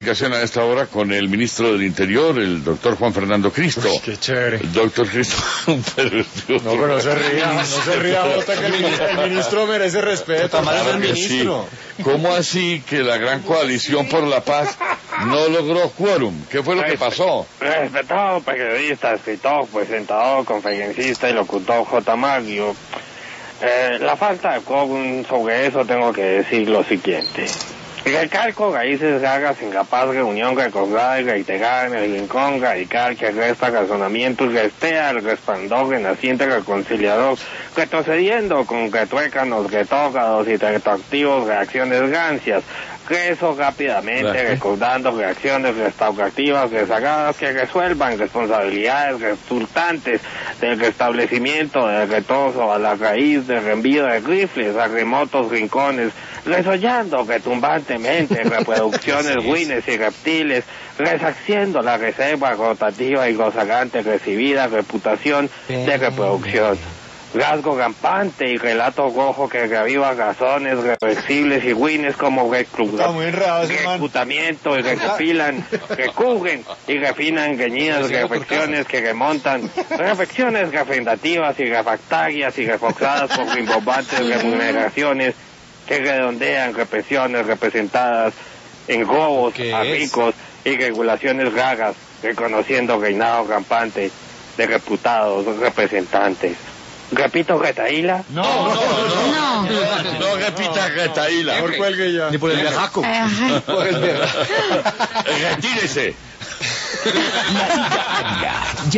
comunicación a esta hora con el ministro del Interior, el doctor Juan Fernando Cristo. Uy, qué chévere. Doctor Cristo. pero no se ría, Jota, que el ministro merece respeto. Claro el ministro. Sí. ¿Cómo así que la gran coalición por la paz no logró quórum? ¿Qué fue lo que pasó? Respetado periodista, escritor, presentador, conferencista y locutor J. Mario. La falta de quórum, sobre eso tengo que decir lo siguiente. Recalco raíces largas, incapaz de unión recordada y reiterar en el rincón radical que resta razonamiento y restea el resplandor renaciente reconciliador, retrocediendo con retruécanos, retócados y retroactivos reacciones rancias. Rezo rápidamente, recordando reacciones restaurativas rezagadas que resuelvan responsabilidades resultantes del restablecimiento del retrozo a la raíz del reenvío de rifles a remotos rincones, resollando retumbantemente reproducciones ruines y reptiles, resarciendo la reserva rotativa y gozagante recibida recuperación de reproducción. Rasgo rampante y relato rojo que reaviva razones reversibles y ruines como reclutamiento y recopilan, recubren y refinan reñidas reflexiones que remontan, reflexiones refrendativas y refractarias y reforzadas por rimbombantes remuneraciones que redondean represiones representadas en robos a ricos y regulaciones raras, reconociendo reinado rampante de reputados representantes. ¿Repito retaíla? No repita retaíla. Mejor cuelgue ya. Ni por el berraco. Retírese.